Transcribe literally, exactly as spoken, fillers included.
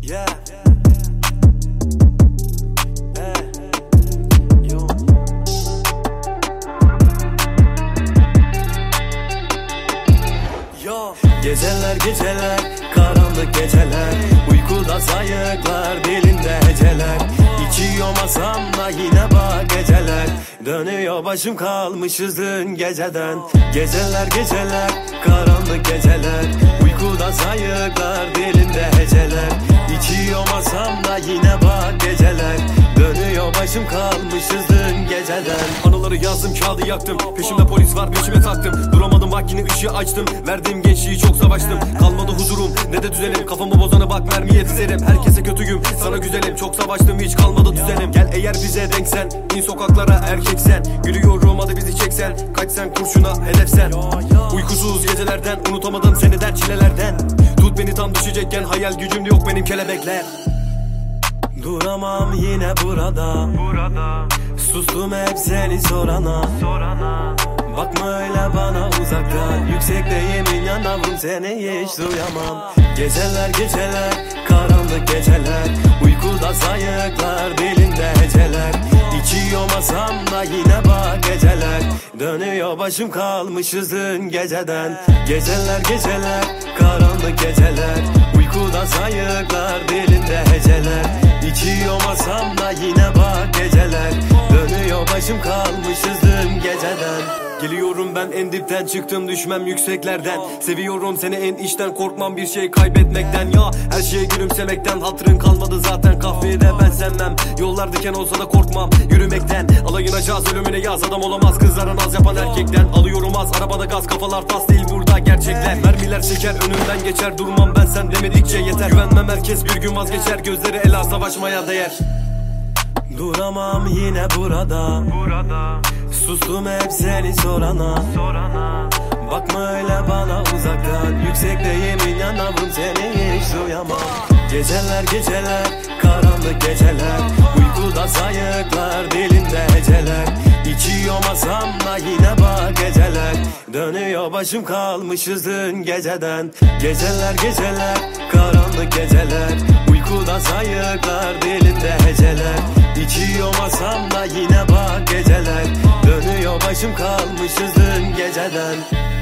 Yeah. Hey. Yo. Yo. Geceler geceler, karanlık geceler, uykuda sayıklar, dilinde heceler. İçiyor masamda yine bak geceler, dönüyor başım kalmışız dün geceden. Geceler geceler, karanlık geceler, uykuda sayıklar, dilinde heceler. İçiyor masamda yine bak geceler, dönüyor başım kalmışız dün geceden. Anıları yazdım, kağıdı yaktım, peşimde polis var, peşime taktım. Duramadım bak yine ışığı açtım, verdiğim gençliği çok savaştım. Kalmadı huzurum ne de düzenim, kafamı bozana bak mermiye dizerim. Herkese kötüyüm, sana güzelim, çok savaştım hiç kalmadı düzenim. Gel eğer bize denksen, in sokaklara erkeksen. Yürüyorum hadi bizi çeksen, kaç sen kurşuna hedefsen. Uykusuz gecelerden, unutamadım seni dert çilelerden. Tut beni tam düşecekken, hayal gücüm yok benim kelebekler. Duramam yine burada, Burada sustum hep seni sorana, sorana. bakma öyle bana uzaktan, yüksekteyim inan yavrum seni hiç duyamam. Geceler geceler, karanlık geceler, uykuda sayıklar, dilinde heceler. İçiyor masamda yine bak geceler, dönüyor başım kalmışız dün geceden. Geceler geceler, karanlık geceler, uykuda sayıklar, dilinde heceler. İçiyor masamda yine bak geceler, dönüyor başım kalmışız dün geceden. Geliyorum ben en dipten, çıktım düşmem yükseklerden. Seviyorum seni en içten, korkmam bir şey kaybetmekten. Ya her şeye gülümsemekten, hatırın kalmadı zaten, kahveyi de ben sevmem. Yollar diken olsa da korkmam yürümekten. Alayınacağız ölümüne yaz, adam olamaz kızlara naz yapan erkekten. Alıyorum az arabada gaz, kafalar tas değil burada gerçekler. Mermiler çeker önümden geçer, durmam ben sen demedikçe yeter. Güvenmem herkes bir gün vazgeçer, gözleri ela savaşmaya değer. Duramam yine burada, Burada sustum hep seni sorana, sorana. bakma öyle bana uzaktan, yüksekteyim inan yavrum seni hiç duyamam. Geceler geceler, karanlık geceler, uykuda sayıklar, dilinde heceler. İçiyor masamda yine bak geceler, dönüyor başım kalmışız dün geceden. Geceler geceler, karanlık geceler, uykuda sayıklar, dilinde heceler. İçiyor masamda yine bak geceler, dönüyor başım kalmışız dün geceden.